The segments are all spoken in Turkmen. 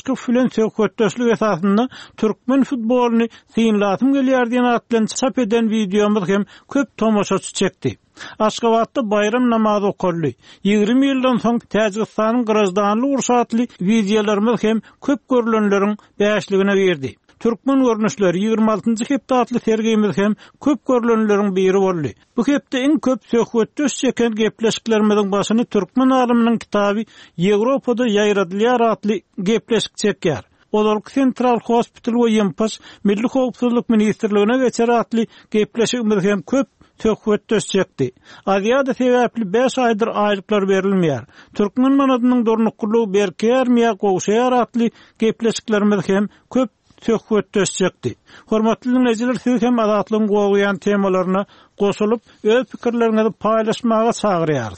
başga filan söhbetdeşlik esasında türkmen futbolunu synlatym gelýär diýen atlan çap eden videomuz hem köp tomoşaçy çekdi. Aşgabatda bayram namazy okurly. 20 ýyldan soň Täjikistanyň gyrajdanly ursatly videolarymyz hem köp görülenleriň bäşligine berdi. Türkmen görnüşleri 26-njy hepde atly sergimiz hem köp görülenleriň biri boldy. Bu hepde en köp söhbetdeş çeken gepleşiklerimiziň başyny türkmen alymynyň kitaby Ýewropada ýaýradylýar atly gepleşik çekýär. Olar Central Hospital we Yempas Milli Howpsuzlyk Ministrligine geçer atly gepleşigimiz hem köp söhbetdeş çekdi. Aýada sebäpli 5 aýdyr aýlyklar berilmeýär. Türkmen manadynyň dornuklugy berkermiýär gowşaýar atly gepleşiklerimiz hem köp söhbetdeş çekdi. Hormatly dinleýijiler, siz hem adatlyň gowaýan temalaryna goşulyp öz pikirleriňizi paýlaşmaga çagyrýarys.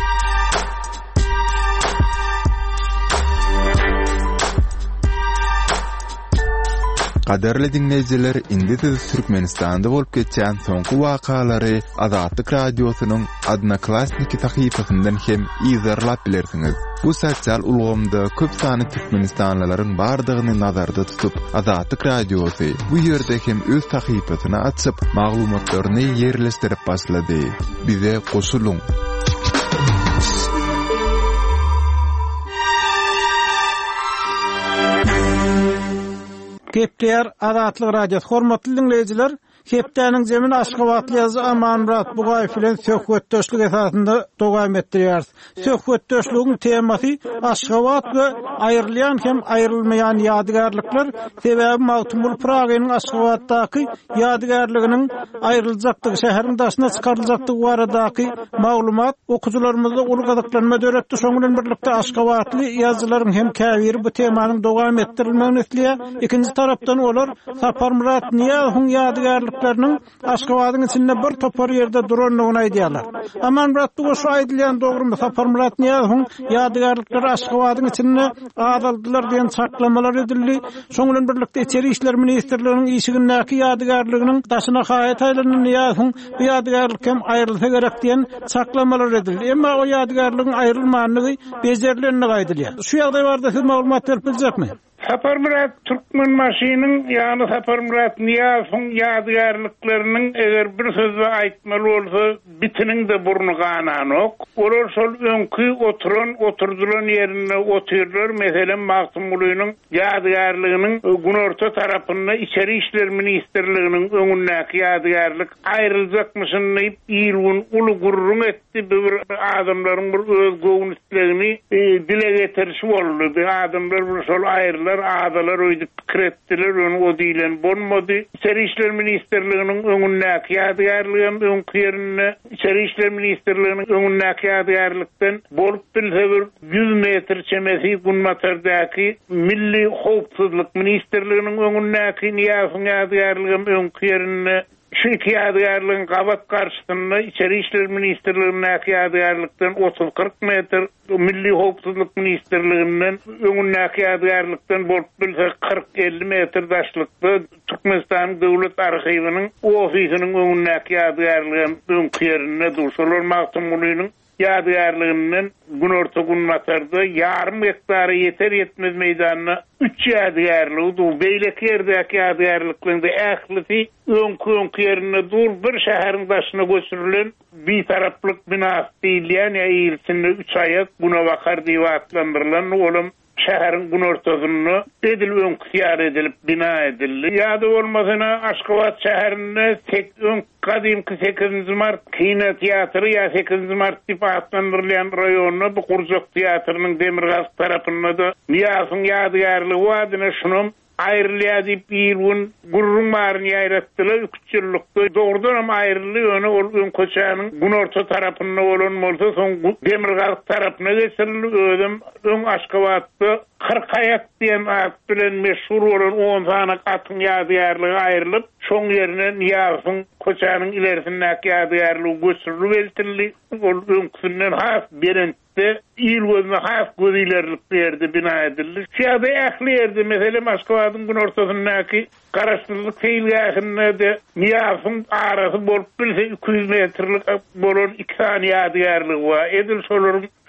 Qadarly dinleyijiler, indi siz Türkmenistanda bolup geçen soňky wakalary Azatlyk radiosynyň Adnaklassniki tahypasyndan hem izarlap bilersiňiz. Bu sosial ulgamda köp sany Türkmenistanlylaryň bardygyny nazarda tutup, Azatlyk radiosy bu ýerde hem öz tahypasyny açyp, maglumatlaryny ýerleşdirip başlady. Bize goşulyň. Gepler Azatlyk radiosu. Hormatly dinleyijiler, hepdäniň zemin Aşgabatly ýazy Amanmurat Bugaýew bilen söhbetdeşlik esasında dowam etdirýär. Söhbetdeşligiň temasy Aşgabat we aýrylýan hem aýrylmaýan ýadygarlyklar. Sebäbi Mawtumul Pragynyň Aşgabatdaky ýadygarlyginiň aýryljakdygy, şäheriň daşyna çykaryljakdygy baradaky maglumat okuwçylarymyzda uly gazaklanma döretdi. Şoň bilen birlikde Aşgabatly ýazylaryň hem käbiri bu temanyň dowam etdirilmegini isleýär. Ikinji tarapdan olar Saparmurat Niýazowyň ýadygarlyklarynyň Aşgabatyň içinde bir topar ýerde duranlygyny aýdýarlar. Amanmurat bu şu aýdylýan dogrymy? Saparmurat Niýazowyň ýadygarlyklary Aşgabatyň içinde azaldylar diýen çaklamalar edildi. Şoň bilen birlikde Içeri işler ministrliginiň işigindäki ýadygarlygynyň daşyna haýat aýlanan Niýazowyň bu ýadygarlyk hem aýrylsa gerek diýen çaklamalar edildi. Emma o ýadygarlygyň aýrylmanlygy bejerlenýän aýdylýar. Şu ýagdaý barada siz maglumat berip biljekmi? Saparmurat Türkmen maşynyň, ýani Saparmurat Niýazowyň ýadygarlyklarynyň eger bir sözle aýtmaly bolsa, bitiniň de burnu gananok. Olar şol öňkü oturdulan ýerine oturýarlar. Meselem Maqsumulynyň ýadygarlygynyň Günorta tarapynda Içeri işler ministrliginiň öňündäki ýadygarlyk aýryljakmyşyny ýylgyn uly gurrun etdi. Bir adamlaryň bir öz gowunçlygini dile getirişi boldy. Adamlar bir şol aýrylar adalar öýdüp kiretdiler, onu o diýilen bolmady. İçeri işler ministrliginiň öňündäki ýadygarlygym öňkü ýerine İçeri işler ministrliginiň öňündäki ýadygarlykdan bolup bilse bir 100 metr çemesi Gunmatardaky Milli Howpsuzlyk Ministrliginiň öňündäki Niýazowyň ýadygarlygym öňkü ýerine şu iki ýadygarlygyň gabat garşysynda İçeri işler ministrliginiň ýadygarlykdan 30-40 metr, Milli Howpsuzlyk Ministrliginden öňündäki ýadygarlykdan bolup bilse 40-50 metr daşlykda Türkmenistan Döwlet Arhiwiniň ofisiniň öňündäki ýadygarlygym öňkü ýerine durşular. Maqsumulynyň ýadygarlygynyň Günorta Gunmatarda yarım hektary yeter yetmez meýdanyna 3 ýadygarlygy dur. Beýleki ýerdäki ýadygarlyklaryň ählisi öňkü ýerine dur bir şäheriň daşyna göçürilen bir taraplyk bina diýilýän ýa-da 3 aýat buna bakar diýip atlandyrylan olam şäheriň Günortasyny edil öňküýär edilip bina edildi. Ýa-da bolmasyna Aşgabat şäherinde kadimki 8 mart kino teatry ýa 8 mart diýip atlandyrylýan raýonyna bu Gurzak teatrynyň Demirgaz tarapynda da Niýazowyň ýadygarlygy wadyna şunum aýrylýar diýip ýylgyn gurrun maryny ýaýratdylar. 3 ýyllykda dogrudan hem aýryly ýöne ol öňköçäniň Günorta tarapynda bolan bolsa, soň Demirgaz tarapyna geçirildi. Özüm öň Aşgabatda 40 aýat diýen at bilen meşhur bolan 10 sanaky atyň ýadygarlygy aýrylyp, şoň ýerine Niýazowyň köçäniň ilerisindäki ýadygarlygy göçürilip eltildi. Ol öňküsinden has berende ýylgyna has gözilerlik berdi, bina edildi. Şäherde ähli ýerde meselem Aşgabatyň Günortasyndaky garaşdyrlyk feýilgähinde Niýazowyň arasy bolup bilse 200 metrlik bolan 2 sany ýadygarlygy bar. Edil şolaryň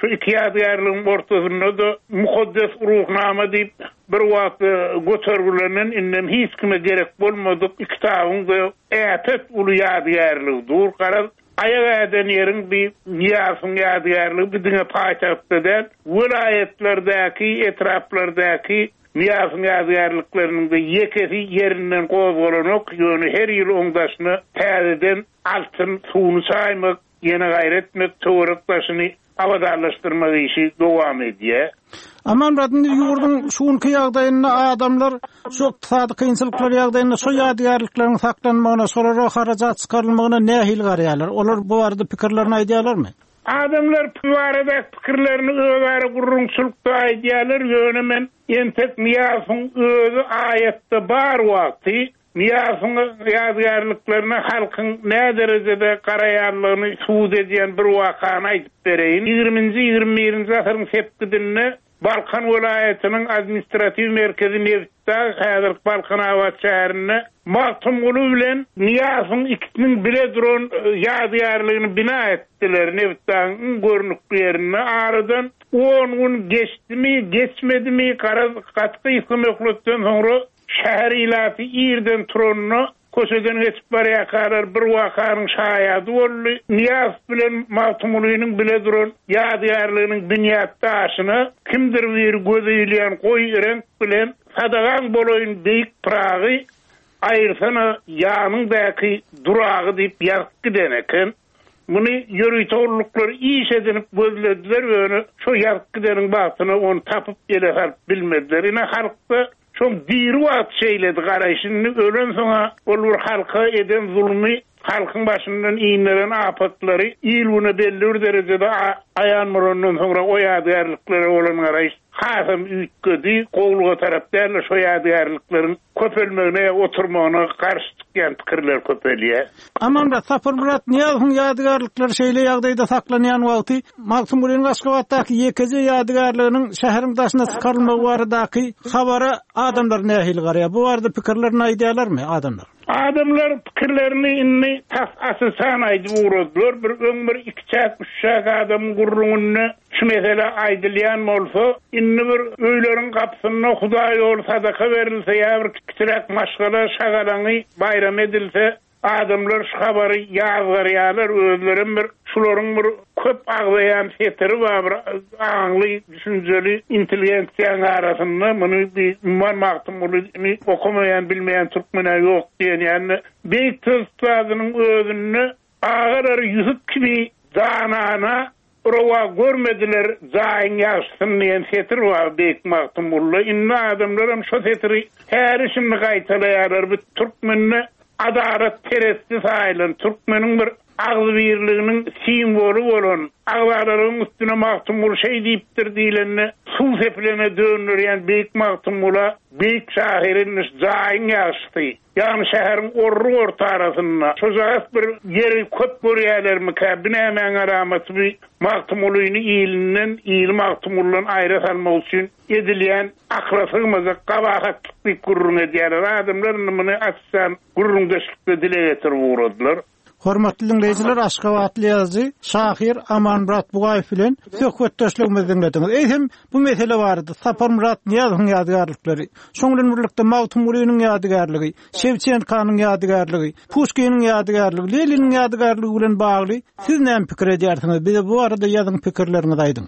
şu iki ýadygarlygyň ortasynda da mukaddes ruhnama diýip bir wagt götergülenen innem hiç kime gerek bolmadyk kitabyň da ätet uly ýadygarlygy dur garaz aýaga eden ýeriň bir niýasyň ýadygarlygy biziňe paýtagtdan welaýetlerdäki etraplardaky niýasyň ýadygarlyklarynyň da ýekesi ýerinden gozgolanok ýöne her ýyl oňdaşyny täzeden altyn suwny saýmak ýene gaýretmek töwerekdaşyny awadarlaşdyrmak işi dowam edýär. Aman radny ýurdun şuňky ýagdaýyna adamlar çok sady kynçylyklar ýagdaýynda şo ýadygarlyklaryň saklanmagyna, şolara harajat çykarylmagyna nähil garýarlar. Olar bu barada pikirlerini aýdýarlarmy? Adamlar bu barada pikirlerini öwäri gurrunçylykda aýdýarlar. Ýöne men entek niýasyň özü aýatda bar wagty niýasyň ýadygarlyklaryna halkyň näme derejede garaýanlygyny suwd edýän bir wakany aýdyp bereýin. 20-21-nji asyryň sepkidinde Balkan welaýatynyň administrativ merkezi Nevtda, häzir Balkan Awat şäherinde Maktumulu bilen niýasyň ikisiniň bile duran ýadygarlygyny bina etdiler. Nevtdaň görnükli ýerine aradan 10 gün geçdimi, geçmedimi, gatky hükümetden soňra şäher ilafi ýerden turanyny köşeden geçip barýaklar bir wakanyň şaýady boldy. Niýas bilen Maktumulunyň bile duran ýadygarlygynyň bünyatdaşyny kimdir bir gözelýän goý renk bilen sadagan boloýun beýik pragy aýyrsana ýanyňdaky duragy diýip ýazyp gideneken. Muny ýörüýtorluklar iş edinip gözlediler we şo ýazyp gideniň bagyny onu tapyp gelip bilmediler. Ine halkda çok diri wagt şeýledi garaýşyny ölen soňa olur halka eden zulmy halkyň başyndan iýnelen apatlary ýylgyny belli derejede aýanmarandan soňra o ýadygarlyklary bolan garaýş hasam üýtgedi gowluga tarapdarlar şo ýadygarlyklaryň köpelmegine oturmagyna garşy çykýan pikirler köpelýär. Aman da Sapar Murat niýasyň ýadygarlyklary şeýle ýagdaýda saklanýan wagty Maktumulunyň Aşgabatdaky ýekezi ýadygarlygynyň şäheriň daşyna çykarylmagy baradaky habara adamlar nähil garýar. Bu barada pikirlerini aýdýarlarmy adamlar? Adamlar pikirlerini inni asysan aýdyp uradlar. Bir öňür iki çäk, üç çäk adam gurrungyny şu mesele aýdylýan bolsa, inni bir öýleriň gapysyna Hudaý ol sadaka berilse ýa bir kiçirek maşgala şagalany bayram edilse, adamlar şu habary ýazgarýarlar, özlerim bir şularyň bir köp aglaýan setiri bar, aňly, düşünjeli, intelligensiýa arasynda muny bir Maktumuluny okumayan, bilmeyen türkmene ýok diýen, ýani beýik tözladynyň özüni agar ýüzüp gibi zanana Ora görmediler zaýyn ýaşsyn diýen setir bar beýik Maktumuluny. Inne adamlar hem şo setiri her işini gaýtalaýarlar. Bu türkmenni adalet teresti saýlan türkmeniň bir agly birliginiň simwolu bolan aglaryň üstüne Maktumul şeý diýipdir diýileni suw sepilene dönürýän beýik Maktumula beýik şäherin zaýyn ýaşdy. Ýani şäheriň orru orta arasynda şo zat bir ýeri köp görýärlermi ka binämen aramaty bir Maktumuluny ýylynyň ýyly Maktumuldan aýra salmak üçin edilýän aklasygmyza gabahatly gurrun edýärler. Adamlar muny açsan gurrundaşlykda dile getirip uradlar. Hormatly dinleyijiler, Aşgabatly ýazgy şahyr Aman Murat Bugaýew bilen söhbetdeşligimizi dinlediniz. Eýsem bu mesele bardy. Sapar Murat niýasyň ýadygarlyklary, şoňdan birlikde Maktumulunyň ýadygarlygy, Şewçenkanyň ýadygarlygy, Pushkiniň ýadygarlygy, Leniniň ýadygarlygy bilen bagly siz näme pikir edýärsiňiz? Bize bu arada ýazyň pikirlerinizi aýdyň.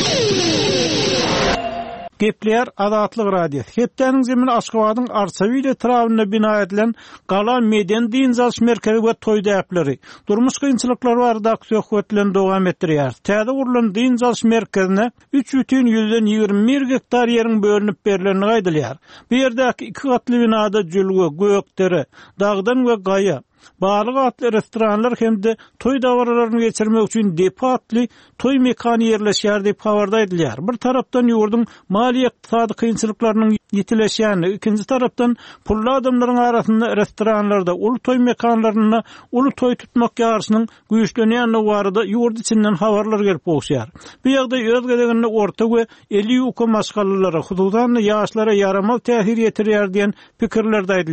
Gepler Azatlyk radiosu. Hepdeniň zemin Aşgabatyň Arsawiýle trawyna bina edilen Gala Meden diýinjaş merkezi we toý däpleri. Durmuş kynçylyklary barada söhbetlen dowam etdirýär. Täze gurulan diýinjaş merkezine 3,21 hektar ýeriň bölünip berileni gaýdylýar. Bu ýerdäki 2 gatly binada jülge, gökdere, dagdan we gaýa Balyk atly restoranlar hemde toy dawarlaryny geçirmek üçin depatly toy mekany ýerleşýär diýip habarda edilýär. Bir tarapdan ýurdun mali ykdysady kynçylyklarynyň ýetileşýäni, ikinji tarapdan pully adamlaryň arasynda restoranlarda uly toy mekanlaryna uly toy tutmak ýarysynyň güýçlenýäni barada ýurt içinden habarlar gelip bolýar. Bu ýagda öz geleginde orta we 50 uka maşgallalara, hududan ýaşlara ýaramal täsir ýetirýär diýen pikirler de edilýär.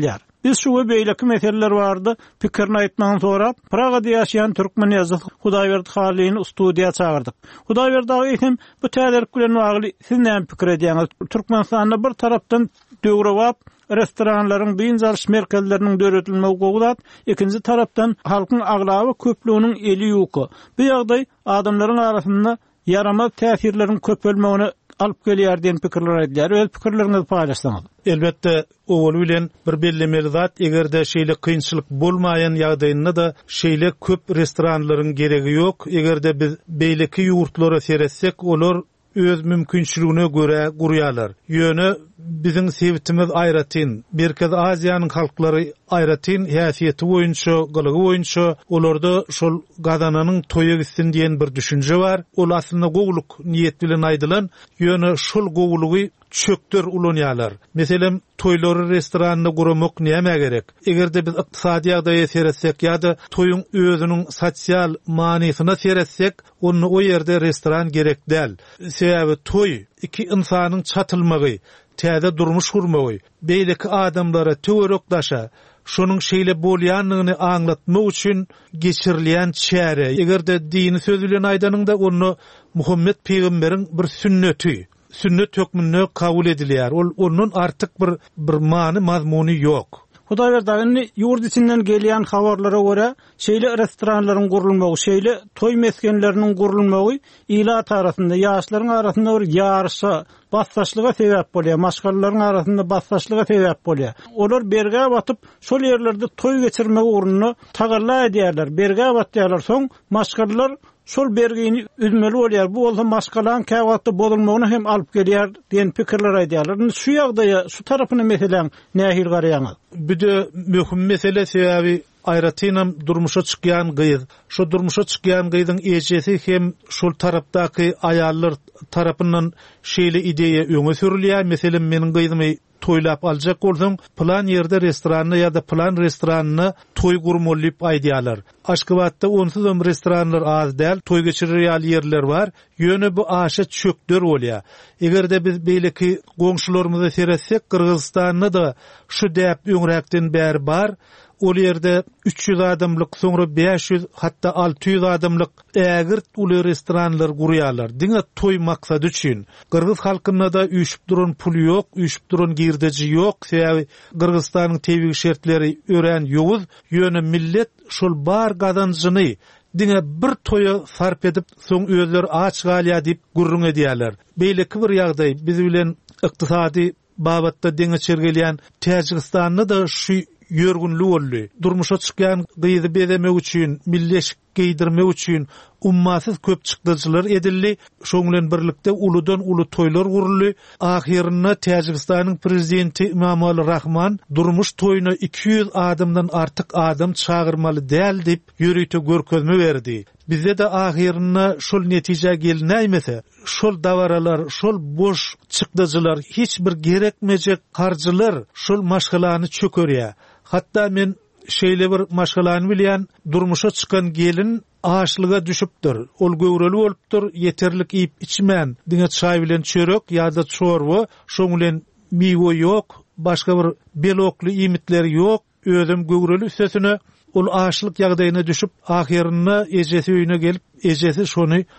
Biz şu we beýleki meseleler bardy. Pikirini aýtmagyň sonra Pragada ýaşaýan türkmen ýazyk Hudaýberdi Haliýny studiýa çağırdyk. Hudaýberdi aýtym, bu täzelik bilen bagly siz näme pikir edýäňiz? Türkmenistanda bir tarapdan döwrewap restoranlaryň biňjalş merkezleriniň döretilmegi gowulat, ikinji tarapdan halkyň aglaby köplüğiniň eli ýoky. Bu ýagdaý adamlaryň arasynda yaramaz täsirleriň köpelmegine alyp gelýär diýen pikirler edilýär. Öz pikirleriňizi paýlaşsaňyz. Elbette owul bilen bir bellemeli zat, egerde şeýle kynçylyk bolmaýan ýagdaýynda da şeýle köp restoranlaryň geregi ýok. Egerde biz beýleki ýurtlara seretsek, olar öz mümkinçiligine göre gurýarlar. Ýöne biziň sebitimiz aýratyn, Merkez Aziýanyň halklary aýratyn, häsiýeti boýunça, gylygy boýunça olarda şol gadananyň toýa gitsin diýen bir düşünje bar. Ol aslynda gowluk niýet bilen aýdylan, ýöne şol gowlugy çöktür ulanýarlar. Meselem toýlary restoranyny guramak näme gerek? Egerde biz ykdysady ýagdaýa seretsek ýa-da toýuň özüniň sosial manysyna seretsek, onu o ýerde restoran gerek däl. Sebäbi toý iki insanyň çatylmagy, täze durmuş gurmagy, beýleki adamlara töwerekdaşa, şonuň şeýle bolýanlygyny aňlatmak üçin geçirilýän çäre. Egerde dini söz bilen aýdanyňda onu Muhammed Peýgamberiň bir sünneti, sünnet hökmüne kabul edilýär. Onun artık bir many mazmuny ýok. Hudaýberdi ýurt içinden gelýän habarlara görä, şeýle restoranlaryň gurulmagy, şeýle toý meskenleriniň gurulmagy ila tarapynda ýaşlaryň arasynda bir ýarşa, bassaşlyga sebäp bolýar, maşgalaryň arasynda bassaşlyga sebäp bolýar. Olar berge batyp şol ýerlerde toý geçirmek ugruna tagalla edýärler, berge batýarlar, soň maşgalalar şol bergini üzmeli bolýar. Bu bolsa maşgalan käwatda bolmagyny hem alyp gelýär diýen pikirler aýdýarlar. Şu ýagdaýa, şu tarapyny meselen nähir garaýaňyz? Bir de möhüm mesele sebäbi aýratynam durmuşa çykýan gyz. Şu durmuşa çykýan gyzyň ejesi hem şol tarapdaky aýallar tarapyndan şeýle ideýa öňe sürilýär. Meselem meniň gyzymy toýlap aljak bolsam, plan ýerde restoranyny ýa-da plan restoranyny toý gurmalyp aýdýarlar. Aşgabatda onsuz hem restoranlar az däl, toý geçirirýär ýerler bar. Ýöne bu aşa çökdür bolýar. Egerde biz beýleki goňşularymyza seretsek, Kırgızstanyny da şu däp öňräkden bäri bar. Ol ýerde 300 adamlyk, soňra 500 hatda 600 adamlyk ägir uly restoranlar gurýarlar. Diňe toý maksady üçin. Kırgız halkyna da üýşüp duran pul ýok, üýşüp duran girdeji ýok. Sebäbi Kırgızstanyň tebigi şertleri ören ýowuz, ýöne millet şol bar gadanjyny diňe bir toýa sarp edip soň özleri aç galýa diýip gurrun edýärler. Beýleki bir ýagdaý biz bilen ykdysady babatda diňe çergelýän Täjikistanyny da şu ýörgünlük boldy. Durmuşa çykýan gyzy bedemek üçin, milleşik giydirmek üçin ummasyz köp çykdyjylar edildi. Şoň bilen birlikde uludan uly toýlar guruldy. Ahirinde Täjikistanyň prezidenti Emomali Rahman durmuş toýuna 200 adamdan artyk adam çağırmaly däl diýip ýürüýte görkezme berdi. Bizde de ahirinde şol netije gelnäýmese, şol dawaralar, şol boş çykdyjylar, hiç bir gerekmejek harjylar şol maşgalany çökerýär. Hatta men şeýle bir maşgalany bilýän, durmuşa çykan gelin aşlyga düşüpdir. Ol göwreli bolupdyr, yeterlik iýip içmän, diňe çaý bilen çörek ýa-da çorba, şoň bilen miwe ýok, başga bir belokly iýmitleri ýok, özüm göwreli üstesine ol aşlyk ýagdaýyna düşüp, ahirinde ejesi öýüne gelip, ejesi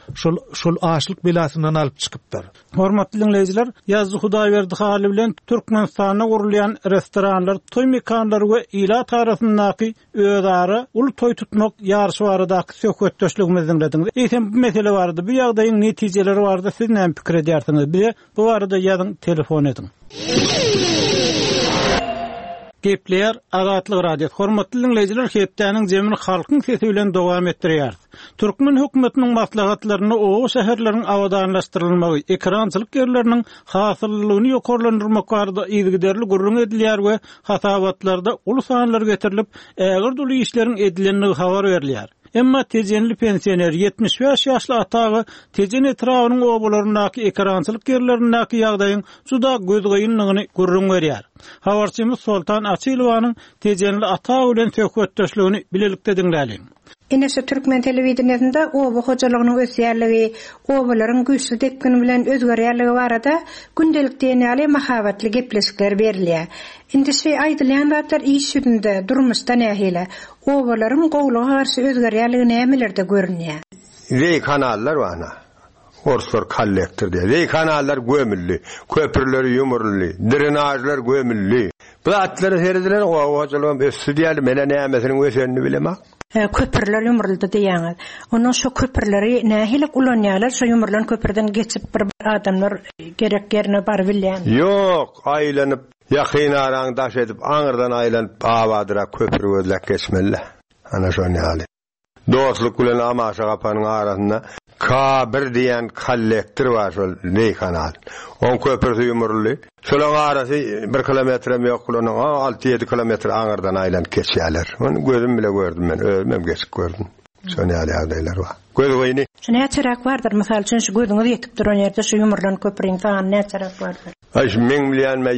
şol aşlyk belasyndan alyp çykypdyr. Hormatly dinleýijiler, ýazgy Hudaýberdi Hali bilen Türkmenistanda gurulýan restoranlar, toý mekanlary we ila tarapyndaky özara ul toý tutmak ýarşy baradaky söhbetdeşligimizi dinlediňiz. Eýsem bu mesele bardy, bu ýagdaýyň netijeleri bardy. Siz näme pikir edýärsiňiz? Bize bu barada ýazyň, telefon ediň. Gepler Azatlyk Radio. Hormatly dinleýijiler, Hepdäniň jemin halkyň sesi bilen dowam etdirýär. Türkmen hökümetiniň maslahatlaryny o şäherleriň awadanlaşdyrylmagy, ekrançylyk ýerleriniň hasyllygyny ýokarlandyrmak barada ýygyderli gurrun edilýär we hatabatlarda uly sanlar getirilip, ägir duly işleriň edilenligi habar berilýär. Emma tejenli pensioner 75 ýaşly atagy tejen etrawynyň obalarynaky ekrançylyk ýerlerindäki ýagdaýyň suda gözgöýünligini gurrun berýär. Habarçymyz Sultan Açylowanyň tejenli ata bilen söhbetdeşligini bilelikde dinläýin. Inese Türkmen televizionyasynda oba hojalygynyň ösýärligi, obalaryň güýçli tekgini bilen özgerýärligi barada gündelik denýäli mahabatly gepleşikler berilýär. Indi aýdylýan zatlar iş ýüzünde, durmuşda nähile, obalaryň gowluga garşy özgerýärligi nämelerde görünýär? Rey kanallar wana. Orsor kollektor diye. Rey kanallar gömülli, köprüleri yumurly, drenajlar gömülli. Bu atları seridiler, o hojalygym össi diýäli, mene nämesiniň ösenini bilemek. Köprüler yumuruldy diýäňiz. Onuň şu köprüleri nähile ulanýarlar, şu yumurlan köprüden geçip bir adamlar gerek yerine bar bilýän. Yok, aýlanyp ýakyn araň daş edip, aňyrdan aýlanyp awadyra köprü gözlek geçmeli. Ana şonu hali. Dostluk bilen amaşa gapanyň arasynda K1 diýen kollektor bar şol Rey kanal. On köprüsi yumurly. Şolaň arasy 1 kilometrem ýok, ulaň 6-7 kilometr aňyrdan aýlanyp geçýärler. Onu gözüm bile gördüm men, ölmem geçip gördüm. Şonu hali ýagdaýlar bar. Göz goýny. Şu näçerak bardyr, mysal üçin şu gözüňiz ýetip duran ýerde şu yumurlan köprüň taýan näçerak bardyr? Ay men bilýänme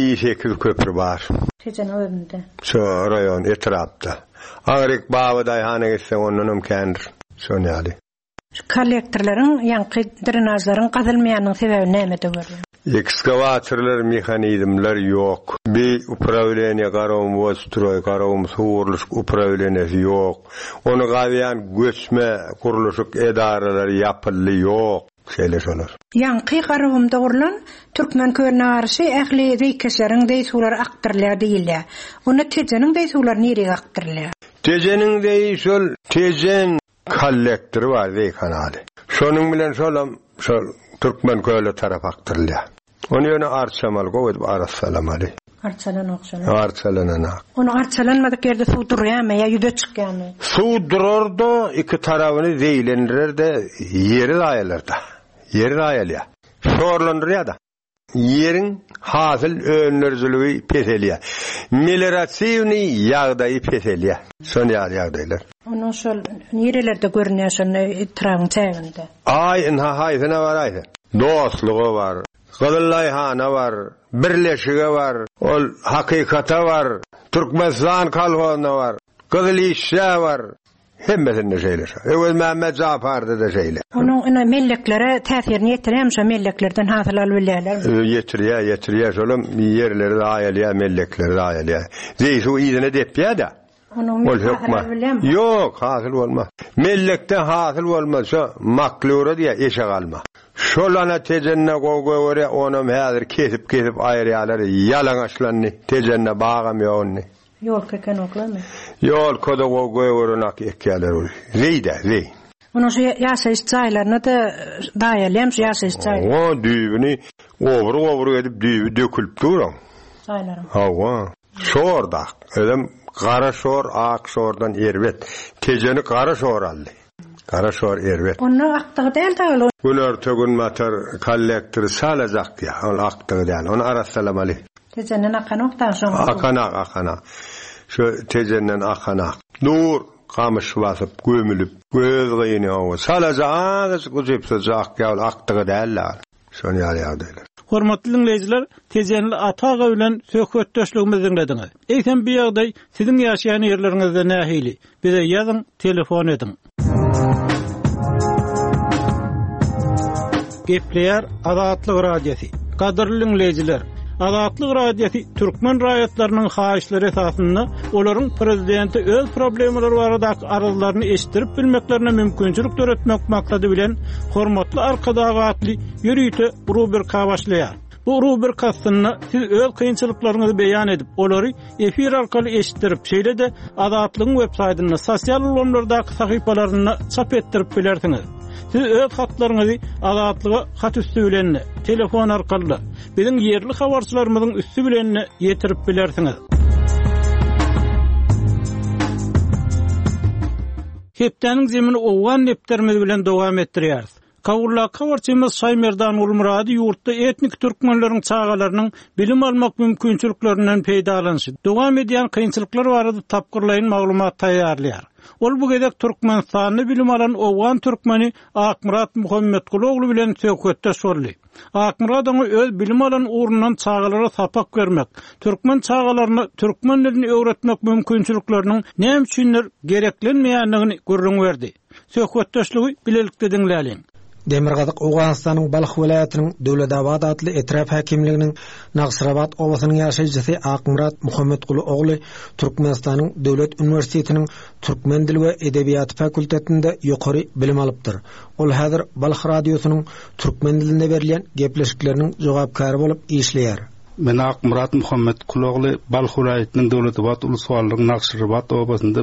7-8 köprü bar. Tejen öýünde. Şu raýon etrapda. Agryk babaday hany geçse onunum kendir. Şonu hali. Kollektorlaryň ýanky drenajlaryň gazylmaýanyň sebebi nämede görýär? Ekskavatorlar, mexanizmler yok. Bir upravleniya garawum stroy, garawum suwurlyş upravleniyesi yok. Onu gaýan göçme kuruluşyk edaralary ýapyly yok. Şeýle şolar. Ýanky garawumda gurulan Türkmen köýüne garşy ähli reýkeşleriň deýsuwlary akdyrylýar diýilýär. Onu tejeniň deýsuwlary nereye akdyrylýar? Tejeniň deýşol tejen kollektor bar Rey kanaly. Şonuň bilen şol Türkmen köýle tarap akdyrylýar. Onu ýöne arçamal goýup arsalam ali. Arçalan okşan. Arçalanana. Onu arçalanmadyk ýerde suw durýarmy ýa ýüde çykýarmy? Suw durarda iki tarabyny zeýlendirer de ýeri aýalarda. Ýeri aýalýar. Şorlandyrýar da. Ýeriň hasyl önlerjiligi peselýär. Meliorasyony ýagdaýy peselýär. Şonu ýagdaýlar. Onu şol nerelerde görünýär şonu tragyň çäginde? Haýsyna bar aýdy. Dostlugy bar. Gıdıllayhana var, birleşige var, ol hakikata var, Türkmenistan kalhona var, Gıdılişe var. Hemmesinde şeyler. Öz Mehmet Cafar'da da şeyler. Onun melleklere tesirini yetiremşe melleklerden hasıl albilýärler. Yetiriyor şolum yerleri de ayalya, mellekleri de ayalya. Zeysu iyidine depýär da. Onun hasıl yok, hasıl olmaz. Mellekte hasıl olmaz. Şu maklura diye eşe kalma. Şolana tejenne goýgoýary onum häzir kesip aýrýarlar, ýalaňaçlanny, tejenne bagamýony. Yol keken oklamy. Yol koda goýgoýarynak ekýärler. Rey. Onu şu ýaşaýyş çaýlaryna da daýalýam, şu ýaşaýyş çaýlary. O düýbüni obur edip düýbü dökülip duran. Çaýlarym. Hawa. Şorda, edem gara şor, ak şordan erbet. Tejeni gara şor aldy. Gara şor erbet. Onu aktygy däl taýly. Güler tögün matar kollektor salajak ya, ol aktygy däl. Onu arassalam ali. Tejenden akan oktan şoň. Akana. Şu tejenden akana. Nur qamış basyp gömülüp, göz gyny o. Salajak güzepsizak ya, ol aktygy däl. Şonu ýaýdylar. Hormatly dinleyijiler, tejenli ataga bilen söhbetdeşligimizi dinlediňiz. Eýsem bir ýagdaý siziň ýaşaýan ýerleriňizde nähili? Bize ýazyň, telefon ediň. Gepleýär Azatlyk radiosi. Gadyrly dinleyijiler, Azatlyk radiosi türkmen raýatlarynyň haýyşlary esasynda olaryň prezidenti öz problemleri barada aralyklaryny eşitdirip bilmeklerine mümkinçilik töretmek maksady bilen hormatly arkadaşly ýürüýte rubrika başlaýar. Bu rubrikasyny siz öz kynçylyklaryňyzy beýan edip, olary efir arkaly eşitdirip, şeýle de Azatlygyň web-saýtyna, sosial ulanlardaky sahypalaryna çap etdirip bilersiňiz. Siz öz hatlaryňyzy Azatlyga hat üstü bilen, telefon arkaly biziň ýerli habarçylarymyzyň üstü bilen ýetirip bilersiňiz. Hepdeniň zemini owan nepterimiz bilen dowam etdirýäris. Kawurla kawarçymyz Saýmerdan Ulmurady ýurtda etnik türkmenleriň çağalarynyň bilim almak mümkinçiliklerinden peýdalanşy, dowam edýän kynçylyklar barada tapgyrlaýan maglumat taýýarlaýar. Ol bu gedek Türkmenistanly bilim alan owgan türkmeni Akmurat Muhammetkuloglu bilen söhbetdeş boldy. Akmurat oňa öz bilim alan urundan çağalara sapak bermek, türkmen çağalaryna türkmen dilini öwretmek mümkinçilikleriniň näme üçindir gereklenmeýändigini görüň berdi. Söhbetdeşligi bilelikde diňläliň. Demirgazyk Owganystanyň Balx welaýatynyň Döwledabad adly etraf hakimliginiň Nagsyrabad owasynyň ýaşaýjysy Akmurat Muhammetkuly ogly Türkmenistanyň Döwlet Üniversitetiniň Türkmen dili we edebiýaty fakultetinde ýokary bilim alypdyr. Ol häzir Balx radiosynyň türkmen dilinde berilýän gepleşikleriniň jogapkary bolup işleýär. Men Akmurat Muhammetkuly ogly Balx welaýatynyň Döwletabad ulusyň Nagsyrabad obasynda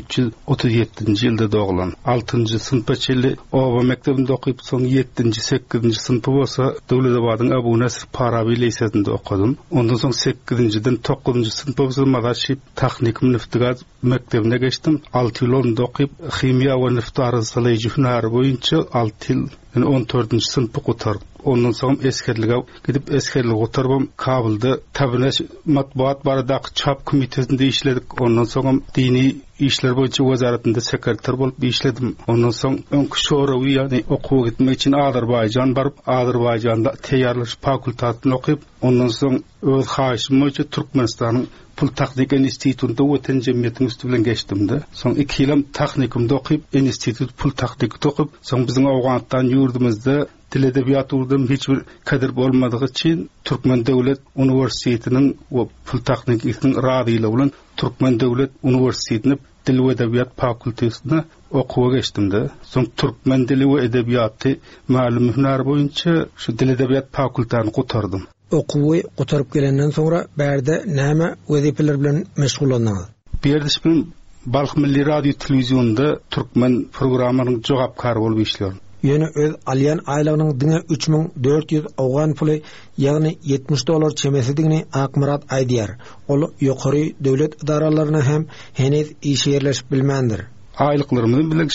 1337-nji ýylda doglan. 6-njy synpa çeli oba mektebinde okyp, soň 7-nji 8-nji synpa bolsa Döwletabadyň Abu Nasr Farabi liseýasynda okudym. Ondan soň 8-njiden 9-njy synpa bolsa Magaşip Technik Neftegaz mektebine geçdim. 6 ýyl onda okyp chimiýa we neft araşdyrmagy hünäri boýunça 6 ýyl 14-nji synpy gotardyk. Ondan soň eskerlige gidip eskerlige gotarmam Kabulda Tabinaş matbuat baradaky çap komitesinde işledik. Ondan soň dini işler boýunça wazaratynda sekreter bolup işledim. Ondan soň öňkü şorawy ýani okuw gitmek için Azerbaýjan baryp Azerbaýjanda teýýarlaş fakultatyny okyp, ondan soň öz haýyşym boýunça Türkmenistanyň Pul Taknik Institutunda Watan Jemgyýetiniň üstü bilen geçdim de. Soň 2 ýyl technikumda okyp, institut Pul Taknikde okyp, soň biziň Owganystan ýurdumyzda dil edebiýaty urdan hiç bir kadir bolmadygy için Türkmen Döwlet Üniversitetiniň we Pul Taknikiniň radyly bilen Türkmen Döwlet Üniversitetiniň Dil we Edebiýat fakultetine okuwa geçdim de. Soň Türkmen dili we edebiýaty ma'lum hünär boýunça şu dil edebiýat fakultetasyny gotardym. Okuwy gotaryp gelenden soňra bärde näme wezipeler bilen meşgullanýar? Berdiş Balx Milli Radio Telewizionyna Türkmen programmarynyň jogapkary bolup işleýär. Ýöne öz alýan aýlygynyň diňe 3400 awgan puly, ýagny $70 çemesidigini Akmurat aýdýar. Ol ýokary döwlet idaralaryna hem henüz iş ýerleşip bilmändir. Aýlyklarymyň bilen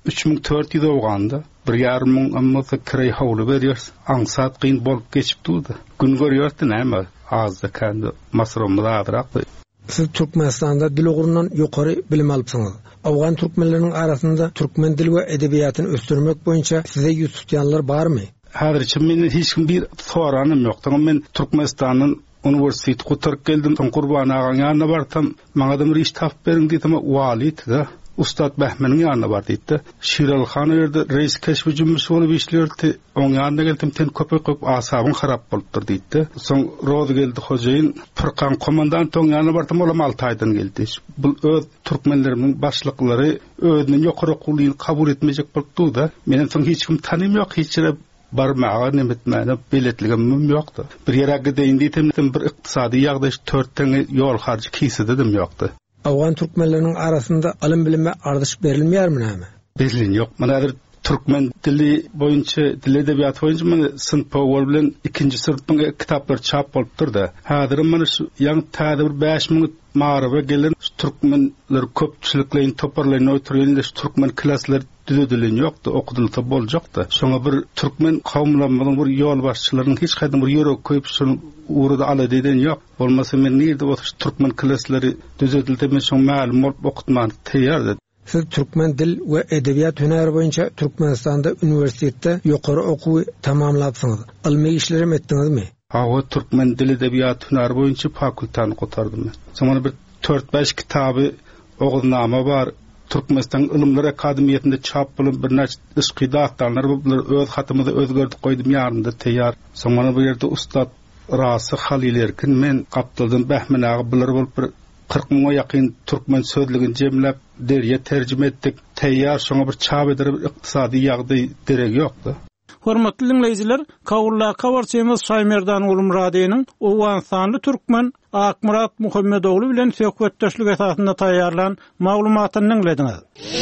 3400 awganda 1,5 ammasa kirey hawly berýär. Aňsat gyn bolup geçip durdy. Gün görýärdi näme? Azda kendi masrafymyz adyrak. Siz Türkmenistanda dil ogurundan ýokary bilim alypsyňyz. Awgan türkmenleriniň arasynda türkmen dili we edebiýatyny östürmek boýunça size ýüz tutýanlar barmy? Häzirçe meni hiç kim bir soranym ýok. Men Türkmenistanyň universiteti gotaryp geldim. Qurban agaň ýanyna bartam. Maňa da bir iş tap berin diýdim, walid da Ustad Behmen'in ýanyna bar diýdi. Şiral Xan ýerde reis keşfijimiz bolup işlerdi. Oň ýanyna geldim, ten köpek asabyň harap bolupdyr diýdi. Soň roz geldi hojaýyn, Furkan komandant oň ýanyna bartam, olam 6 aýdan geldi. Bu öz türkmenlerimiň başlyklary özüni ýokary okulyny kabul etmejek bolupdy da. Menen soň hiç kim tanym ýok, hiç barmağa nemetmäne biletligim ýokdy. Bir ýere gideýin diýdim, bir ykdysady ýagdaş 4 tane ýol harjy kisi dedim ýokdy. Awgan türkmenleriniň arasynda alym bilime ardyş berilmeýärmi näme? Berilin ýok. Mana türkmen dili boýunça, dil edebiýaty boýunça men synpa bilen 2-nji sınıfyň kitaplar çap bolupdyr da. Häzir men şu ýaňy täze bir 5000 marawa gelen türkmenler köpçüliklerini toparlaýan oturýan türkmen klaslar düzedilen ýokdy, okudylsa boljakdy. Şoňa bir türkmen kawmlarynyň bir ýol başçylarynyň hiç gaýdan bir ýörek koýup şunu urada ala deden ýok. Bolmasa men nerede oturuş türkmen klaslary düzedildi, men şoň ma'lum bolup okutman teýýärdi. Siz türkmen dil we edebiýat hünäri boýunça Türkmenistanda üniversitetde ýokary okuwy tamamlapsyňyz. Ilmi işlerim etdiňizmi? Hawa türkmen dil edebiýat hünäri boýunça fakultany gotardym. Soňra bir 4-5 kitaby ogunama bar. Türkmenistan Ilimler Akademiýetinde çap bolup bir näçe isqidatlar bular öz hatymyzy özgertip goýdum ýarynda teýýar. Soňra bu ýerde ustad Rasy Halil Erkin men Gapdaldan Behmen agy bular bolup bir 40 000 ýakyn türkmen sözlügini jemläp derýe terjime etdik. Teýýar şoňa bir çap eder bir ykdysady ýagdaý derek ýokdy. Hormatly dinleýijiler, Kawulla Kawarçymyz Şaýmerdan ulum radiosynyň Owganstanly türkmen Akmurat Muhammedogly bilen söhbetdeşlik esasynda taýýarlan maglumatyny dinlediňiz.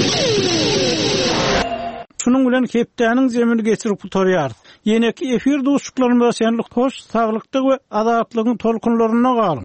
Şunun bilen hepdäniň zemini geçirip oturýar. Ýene-ki efir dostluklarymyza şenlik hoş, saglykdyk we azatlygyň tolkunlaryna galyň.